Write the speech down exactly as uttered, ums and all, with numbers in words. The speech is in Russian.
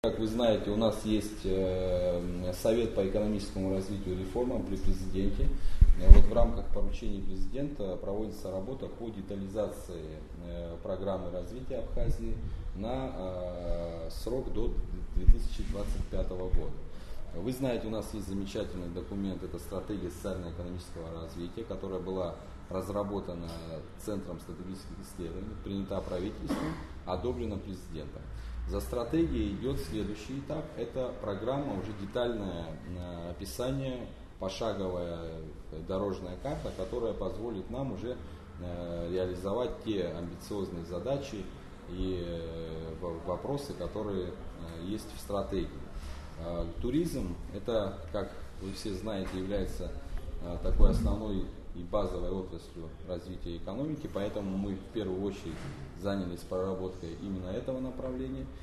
Как вы знаете, у нас есть Совет по экономическому развитию и реформам при президенте. Вот в рамках поручений президента проводится работа по детализации программы развития Абхазии на срок до две тысячи двадцать пятого года. Вы знаете, у нас есть замечательный документ, это стратегия социально-экономического развития, которая была разработана Центром стратегических исследований, принята правительством, одобрена президентом. За стратегией идет следующий этап, это программа, уже детальное описание, пошаговая дорожная карта, которая позволит нам уже реализовать те амбициозные задачи и вопросы, которые есть в стратегии. Туризм, это, как вы все знаете, является такой основной и базовой отраслью развития экономики, поэтому мы в первую очередь занялись проработкой именно этого направления.